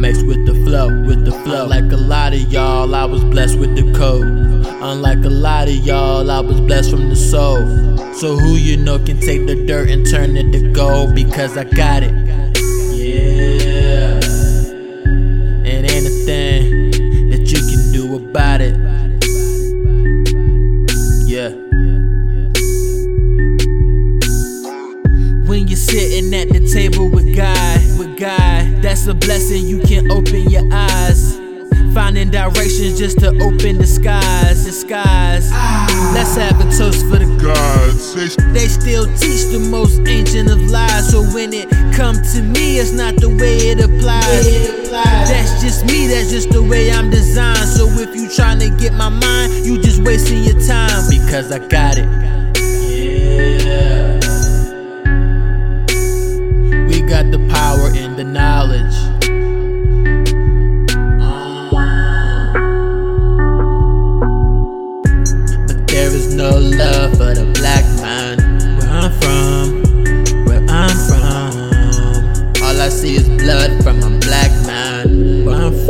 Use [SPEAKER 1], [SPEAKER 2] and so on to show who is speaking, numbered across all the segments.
[SPEAKER 1] mix with the flow, Unlike a lot of y'all, I was blessed with the code. Unlike a lot of y'all, I was blessed from the soul. So who you know can take the dirt and turn it to gold? Because I got it. Yeah. And ain't a thing that you can do about it. Yeah. When you're sitting at the table with God, that's a blessing. You can open your eyes, finding directions just to open the skies. Let's have a toast for the gods. They still teach the most ancient of lies. So when it comes to me, it's not the way it applies. That's just me, that's just the way I'm designed. So if you tryna get my mind, you just wasting your time. Because I got it. Yeah. We got the power and the knowledge. There is no love for the black man. Where I'm from, all I see is blood from a black man. Where I'm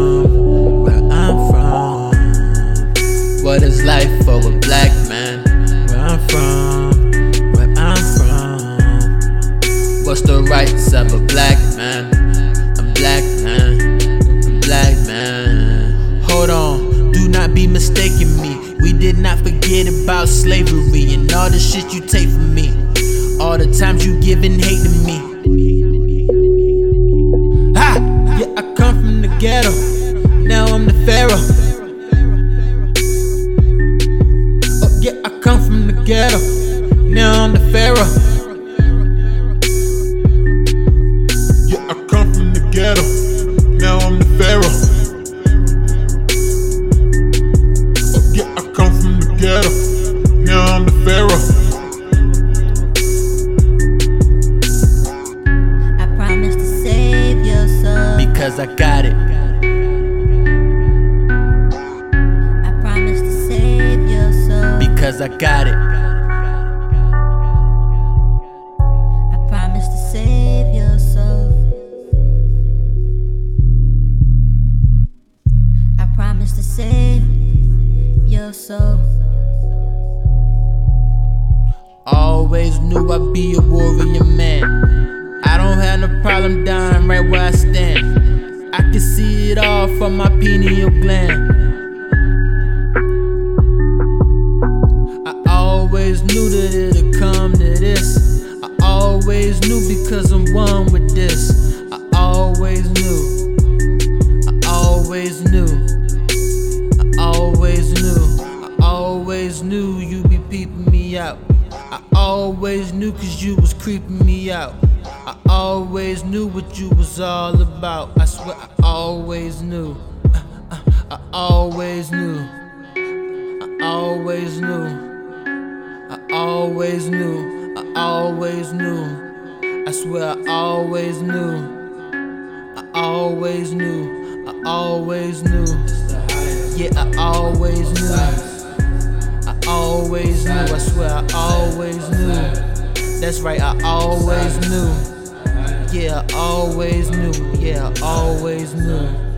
[SPEAKER 1] from, what is life for a black man? Where I'm from, what's the rights of a black man? A black man. Hold on, do not be mistaking me. We did not forget about slavery and all the shit you take from me. All the times you giving hate to me. Ha! Yeah, I come from the ghetto. Now I'm the pharaoh. Oh yeah, I come from the ghetto. Now I'm the pharaoh.
[SPEAKER 2] Yeah, I come from the ghetto. Now I'm the pharaoh. Ghetto. Now I'm the pharaoh.
[SPEAKER 3] I promise to save your soul.
[SPEAKER 1] Because I got it.
[SPEAKER 3] I promise to save your soul.
[SPEAKER 1] Because I got it.
[SPEAKER 3] I promise to save your soul. I promise to save your soul.
[SPEAKER 1] Always knew I'd be a warrior man. I don't have no problem dying right where I stand. I can see it all from my pineal gland. I always knew that it'd come to this. I always knew because I'm one with this. I always knew. I always knew. I always knew. I always knew you'd be peeping me out. I always knew cause you was creeping me out. I always knew what you was all about. I swear I always knew. I always knew. I always knew. I always knew. I always knew. I swear I always knew. I always knew. I always knew. Yeah, I always knew. I always knew, I swear I always knew. That's right, I always knew. Yeah, I always knew. Yeah, I always knew.